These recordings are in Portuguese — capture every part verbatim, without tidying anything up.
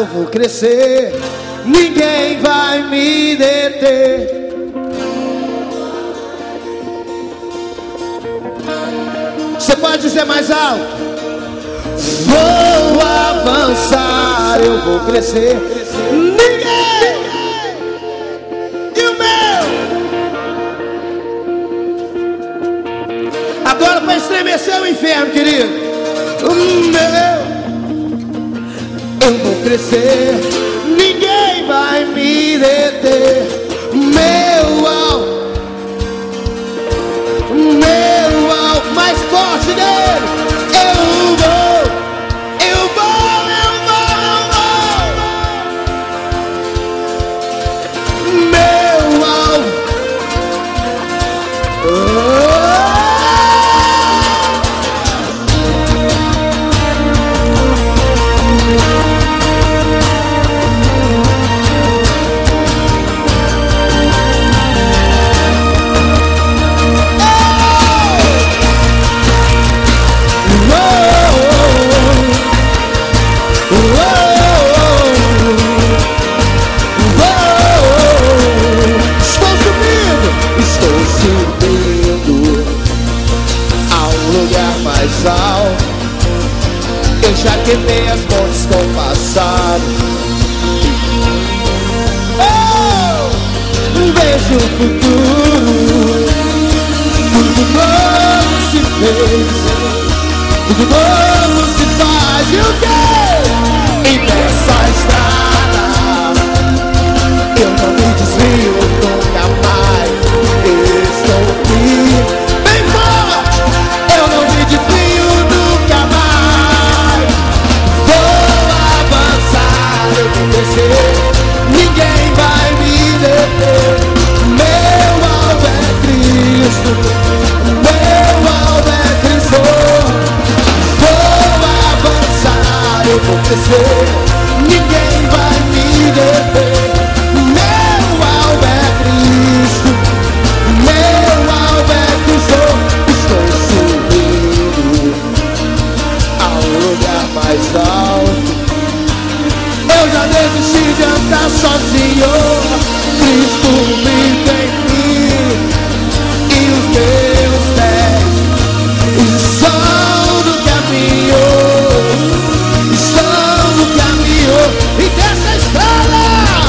vou crescer, ninguém vai me deter. Você pode dizer mais alto? Vou avançar, eu vou crescer, ninguém. E o meu? Agora para estremecer o inferno, querido. O meu. Eu vou crescer, ninguém vai me deter. Meu alto, meu alto, mais forte dele. Eu vou, eu vou, eu vou, eu vou. Meu alto. Oh. Eu já queimei as pontes com o passado. Oh! Vejo o futuro. Tudo novo se fez, tudo novo se faz. E o quê? E nessa estrada eu não me desvio nunca mais. Estou aqui bem forte, eu não me desvio nunca mais. Vou avançar, eu vou crescer, ninguém vai me deter. Meu alvo é Cristo, meu alvo é Cristo. Vou avançar, eu vou crescer, ninguém vai me deter. Meu alvo é Cristo, meu alvo é Cristo. Estou subindo ao lugar mais alto. Eu já desisti de andar sozinho. Cristo vive em mim e os meus pés estão no caminho, estão no caminho. E dessa estrada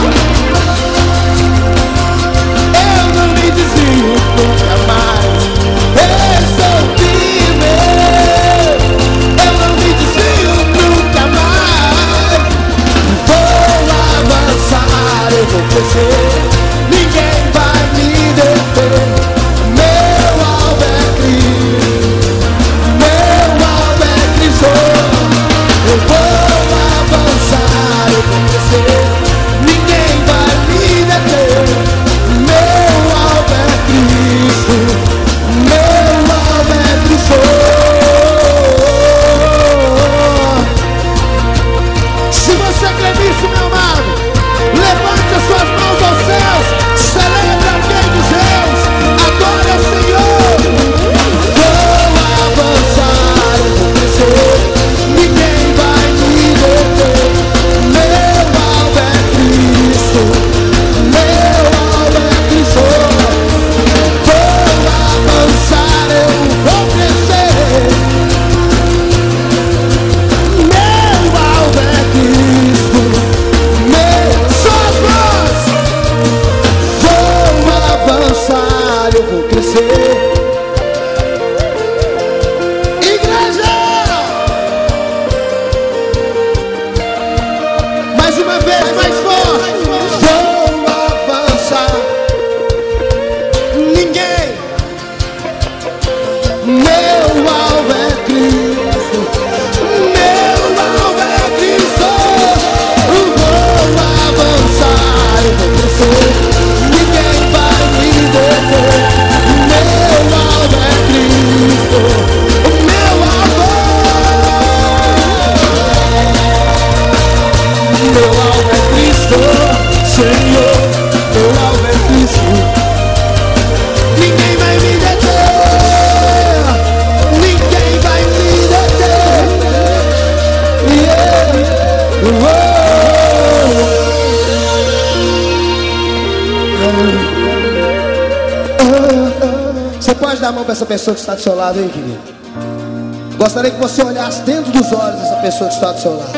para essa pessoa que está do seu lado aí, querido. Gostaria que você olhasse dentro dos olhos dessa pessoa que está do seu lado.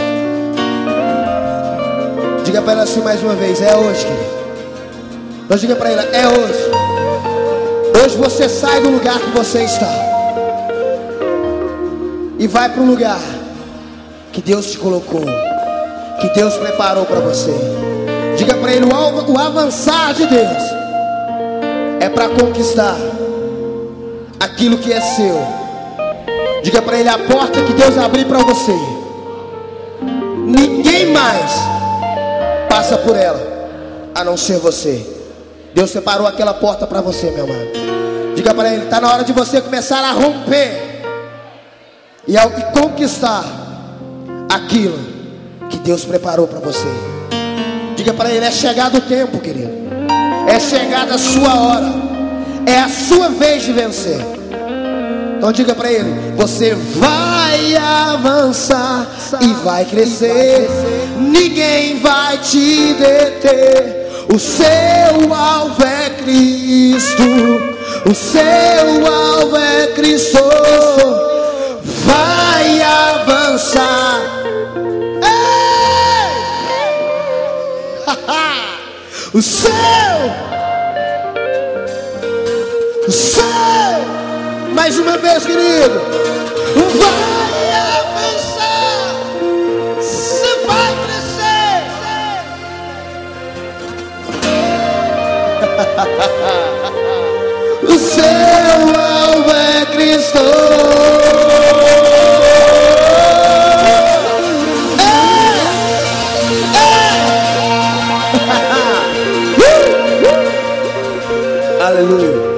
Diga para ela assim mais uma vez: é hoje, querido. Então diga para ela: é hoje. Hoje você sai do lugar que você está e vai para um lugar que Deus te colocou, que Deus preparou para você. Diga para ele: o avançar de Deus é para conquistar aquilo que é seu. Diga para ele: a porta que Deus abriu para você, ninguém mais passa por ela a não ser você. Deus separou aquela porta para você, meu amado. Diga para ele: está na hora de você começar a romper e, ao, e conquistar aquilo que Deus preparou para você. Diga para ele: é chegado o tempo, querido. É chegada a sua hora. É a sua vez de vencer. Então diga para ele: você vai avançar e vai crescer. Ninguém vai te deter. O seu alvo é Cristo. O seu alvo é Cristo. Vai avançar. Ei! O seu, o seu. Mais uma vez, querido. Vai avançar. Você vai crescer. O seu alvo é Cristo. Aleluia.